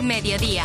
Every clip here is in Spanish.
Mediodía.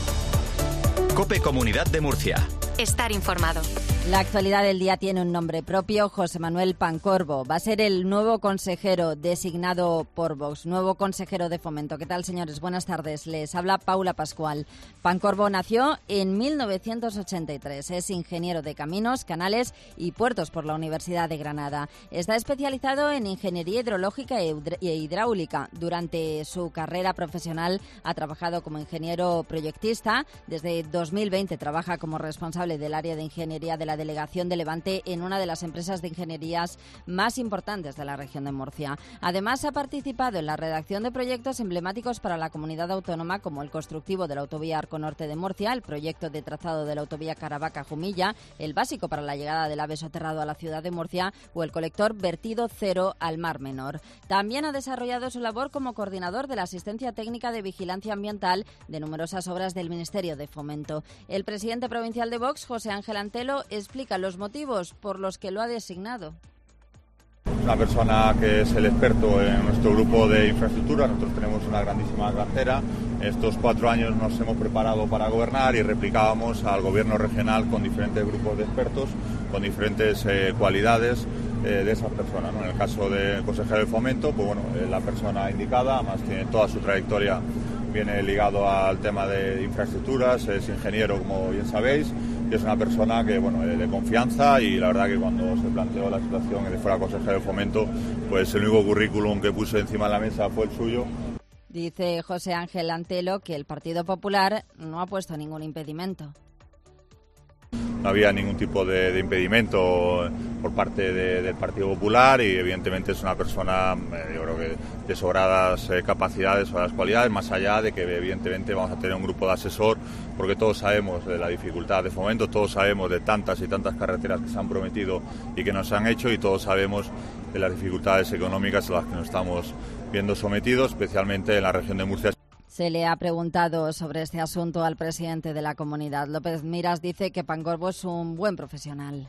COPE Comunidad de Murcia. Estar informado. La actualidad del día tiene un nombre propio, José Manuel Pancorbo. Va a ser el nuevo consejero designado por Vox, nuevo consejero de Fomento. ¿Qué tal, señores? Buenas tardes. Les habla Paula Pascual. Pancorbo nació en 1983. Es ingeniero de caminos, canales y puertos por la Universidad de Granada. Está especializado en ingeniería hidrológica e hidráulica. Durante su carrera profesional ha trabajado como ingeniero proyectista. Desde 2020 trabaja como responsable del área de ingeniería de la Delegación de Levante en una de las empresas de ingenierías más importantes de la región de Murcia. Además, ha participado en la redacción de proyectos emblemáticos para la comunidad autónoma, como el constructivo de la autovía Arco Norte de Murcia, el proyecto de trazado de la autovía Caravaca-Jumilla, el básico para la llegada del AVE soterrado a la ciudad de Murcia o el colector vertido cero al Mar Menor. También ha desarrollado su labor como coordinador de la asistencia técnica de vigilancia ambiental de numerosas obras del Ministerio de Fomento. El presidente provincial de Vox, José Ángel Antelo, explica los motivos por los que lo ha designado. Una persona que es el experto en nuestro grupo de infraestructura. Nosotros tenemos una grandísima cartera. Estos 4 años nos hemos preparado para gobernar y replicábamos al gobierno regional con diferentes grupos de expertos, con diferentes cualidades de esas personas, ¿no? En el caso del consejero de Fomento, pues bueno, es la persona indicada, además tiene toda su trayectoria, viene ligado al tema de infraestructuras, es ingeniero, como bien sabéis, y es una persona que, bueno, de confianza, y la verdad que cuando se planteó la situación de fuera consejero de Fomento, pues el único currículum que puso encima de la mesa fue el suyo. Dice José Ángel Antelo que el Partido Popular no ha puesto ningún impedimento. No había ningún tipo de impedimento por parte del Partido Popular, y evidentemente es una persona, yo creo que de sobradas capacidades, sobradas cualidades, más allá de que evidentemente vamos a tener un grupo de asesor, porque todos sabemos de la dificultad de Fomento, todos sabemos de tantas y tantas carreteras que se han prometido y que no se han hecho, y todos sabemos de las dificultades económicas a las que nos estamos viendo sometidos, especialmente en la región de Murcia. Se le ha preguntado sobre este asunto al presidente de la comunidad. López Miras dice que Pancorbo es un buen profesional.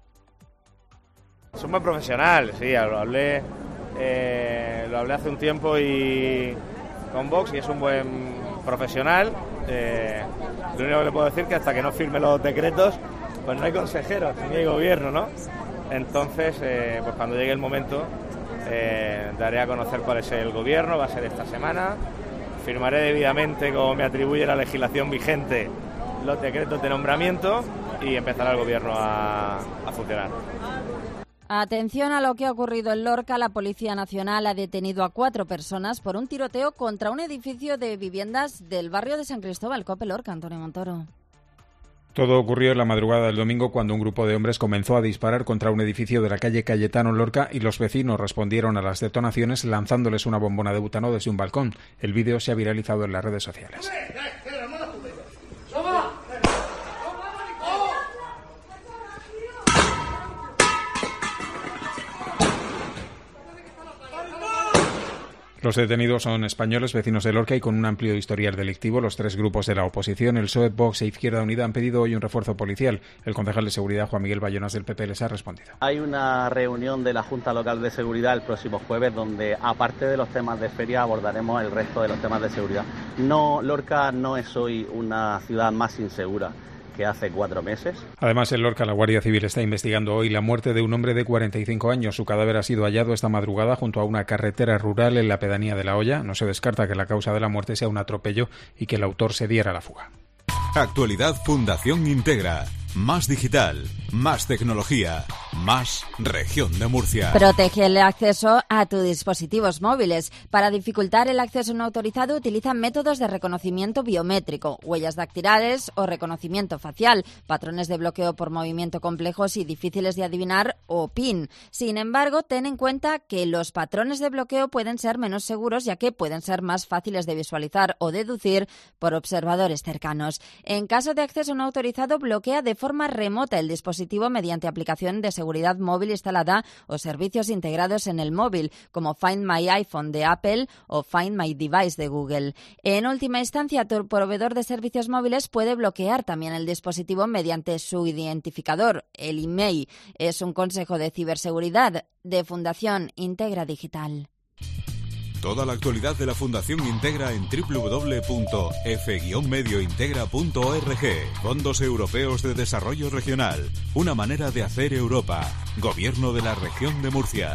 Es un buen profesional, sí, lo hablé hace un tiempo y con Vox, y es un buen profesional. Lo único que le puedo decir es que hasta que no firme los decretos, pues no hay consejeros ni hay gobierno, ¿no? Entonces, pues cuando llegue el momento, daré a conocer cuál es el gobierno. Va a ser esta semana. Firmaré debidamente, como me atribuye la legislación vigente, los decretos de nombramiento, y empezará el gobierno a funcionar. Atención a lo que ha ocurrido en Lorca. La Policía Nacional ha detenido a 4 personas por un tiroteo contra un edificio de viviendas del barrio de San Cristóbal. COPE Lorca, Antonio Montoro. Todo ocurrió en la madrugada del domingo, cuando un grupo de hombres comenzó a disparar contra un edificio de la calle Cayetano Lorca, y los vecinos respondieron a las detonaciones lanzándoles una bombona de butano desde un balcón. El vídeo se ha viralizado en las redes sociales. Los detenidos son españoles, vecinos de Lorca y con un amplio historial delictivo. Los 3 grupos de la oposición, el PSOE, Vox e Izquierda Unida, han pedido hoy un refuerzo policial. El concejal de Seguridad, Juan Miguel Bayonas, del PP, les ha respondido. Hay una reunión de la Junta Local de Seguridad el próximo jueves, donde, aparte de los temas de feria, abordaremos el resto de los temas de seguridad. No, Lorca no es hoy una ciudad más insegura que hace 4 meses. Además, en Lorca, la Guardia Civil está investigando hoy la muerte de un hombre de 45 años. Su cadáver ha sido hallado esta madrugada junto a una carretera rural en la pedanía de La Hoya. No se descarta que la causa de la muerte sea un atropello y que el autor se diera a la fuga. Actualidad Fundación Integra. Más digital, más tecnología, más región de Murcia. Protege el acceso a tus dispositivos móviles. Para dificultar el acceso no autorizado, utilizan métodos de reconocimiento biométrico, huellas dactilares o reconocimiento facial, patrones de bloqueo por movimiento complejos y difíciles de adivinar, o PIN. Sin embargo, ten en cuenta que los patrones de bloqueo pueden ser menos seguros, ya que pueden ser más fáciles de visualizar o deducir por observadores cercanos. En caso de acceso no autorizado, bloquea de forma remota el dispositivo mediante aplicación de seguridad móvil instalada o servicios integrados en el móvil, como Find My iPhone de Apple o Find My Device de Google. En última instancia, tu proveedor de servicios móviles puede bloquear también el dispositivo mediante su identificador, el email. Es un consejo de ciberseguridad de Fundación Integra Digital. Toda la actualidad de la Fundación Integra en www.f-mediointegra.org. Fondos Europeos de Desarrollo Regional. Una manera de hacer Europa. Gobierno de la Región de Murcia.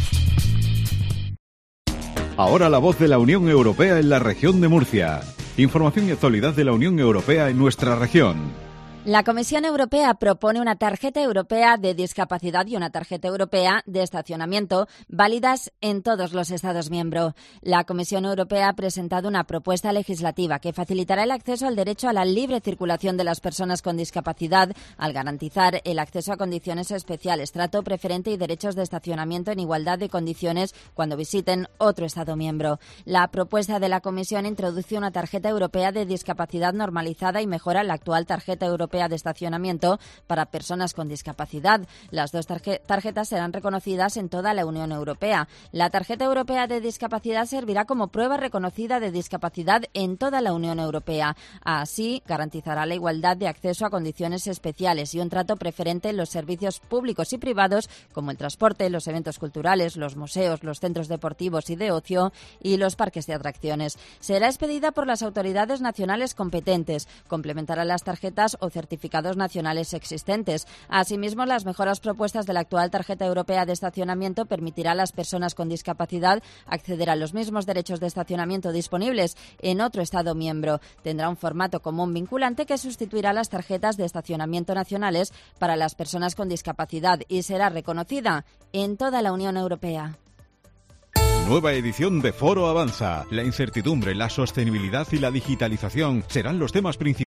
Ahora la voz de la Unión Europea en la región de Murcia. Información y actualidad de la Unión Europea en nuestra región. La Comisión Europea propone una tarjeta europea de discapacidad y una tarjeta europea de estacionamiento válidas en todos los Estados miembros. La Comisión Europea ha presentado una propuesta legislativa que facilitará el acceso al derecho a la libre circulación de las personas con discapacidad al garantizar el acceso a condiciones especiales, trato preferente y derechos de estacionamiento en igualdad de condiciones cuando visiten otro Estado miembro. La propuesta de la Comisión introduce una tarjeta europea de discapacidad normalizada y mejora la actual tarjeta europea de estacionamiento para personas con discapacidad. Las dos tarjetas serán reconocidas en toda la Unión Europea. La tarjeta europea de discapacidad servirá como prueba reconocida de discapacidad en toda la Unión Europea. Así, garantizará la igualdad de acceso a condiciones especiales y un trato preferente en los servicios públicos y privados como el transporte, los eventos culturales, los museos, los centros deportivos y de ocio y los parques de atracciones. Será expedida por las autoridades nacionales competentes. Complementará las tarjetas o certificados nacionales existentes. Asimismo, las mejoras propuestas de la actual tarjeta europea de estacionamiento permitirá a las personas con discapacidad acceder a los mismos derechos de estacionamiento disponibles en otro Estado miembro. Tendrá un formato común vinculante que sustituirá las tarjetas de estacionamiento nacionales para las personas con discapacidad y será reconocida en toda la Unión Europea. Nueva edición de Foro Avanza. La incertidumbre, la sostenibilidad y la digitalización serán los temas principales